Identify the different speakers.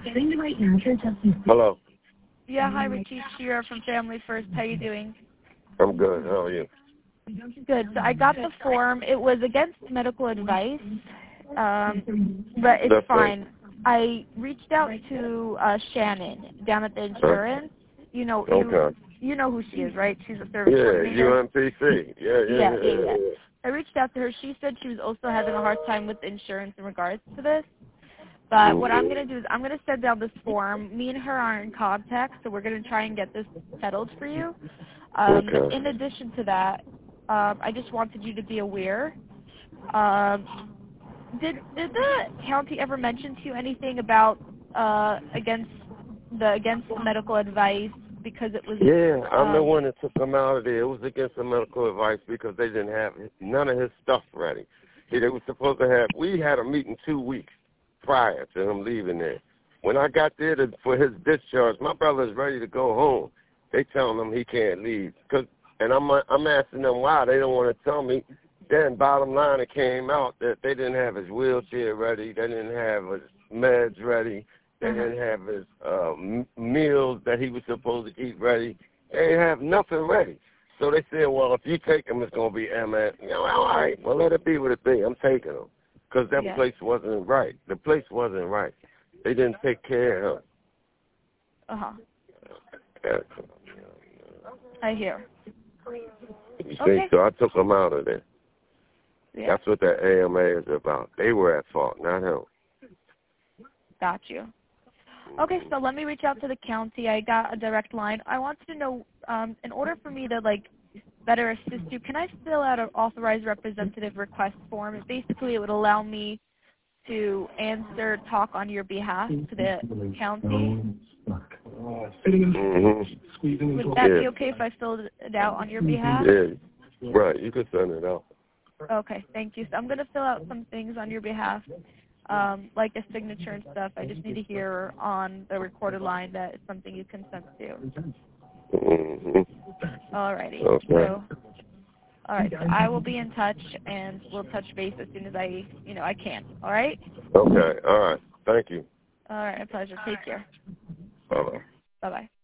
Speaker 1: Hello.
Speaker 2: Yeah, hi, Richie. Shira from Family First. How you doing?
Speaker 1: I'm good. How are you?
Speaker 2: Good. So I got the form. It was against medical advice, but it's
Speaker 1: That's
Speaker 2: fine.
Speaker 1: right.
Speaker 2: I reached out to Shannon down at the insurance. You know,
Speaker 1: Okay.
Speaker 2: you know who she is, right? She's a service coordinator.
Speaker 1: UMPC. Yeah.
Speaker 2: I reached out to her. She said she was also having a hard time with insurance in regards to this. But what I'm going to do is I'm going to send down this form. Me and her are in contact, so we're going to try and get this settled for you.
Speaker 1: Okay.
Speaker 2: In addition to that, I just wanted you to be aware. Did the county ever mention to you anything about against the medical advice because it was?
Speaker 1: Yeah, I'm the one that took him out of there. It was against the medical advice because they didn't have none of his stuff ready. See, they were supposed to have. We had a meeting 2 weeks prior to him leaving there. When I got there for his discharge, my brother's ready to go home. They telling him he can't leave. And I'm asking them why. They don't want to tell me. Then bottom line, it came out that they didn't have his wheelchair ready. They didn't have his meds ready. They didn't have his meals that he was supposed to eat ready. They didn't have nothing ready. So they said, well, if you take him, it's going to be MS. You know, all right, well, let it be what it be. I'm taking him. Because that place wasn't right. The place wasn't right. They didn't take care of him.
Speaker 2: I hear.
Speaker 1: You see, so I took him out of there. Yeah. That's what that AMA is about. They were at fault, not him.
Speaker 2: Got you. Okay, so let me reach out to the county. I got a direct line. I wanted to know, in order for me to, better assist you, can I fill out an authorized representative request form? Basically, it would allow me to talk on your behalf to the county. Would that be okay if I filled it out on your behalf?
Speaker 1: Yeah, right. You could send it out.
Speaker 2: Okay, thank you. So I'm going to fill out some things on your behalf, like a signature and stuff. I just need to hear on the recorded line that it's something you consent to. Alrighty.
Speaker 1: Okay.
Speaker 2: So, all right. So I will be in touch, and we'll touch base as soon as I can. All right.
Speaker 1: Okay. All right. Thank you.
Speaker 2: All right. A pleasure. Take care.
Speaker 1: Bye-bye.
Speaker 2: Bye-bye.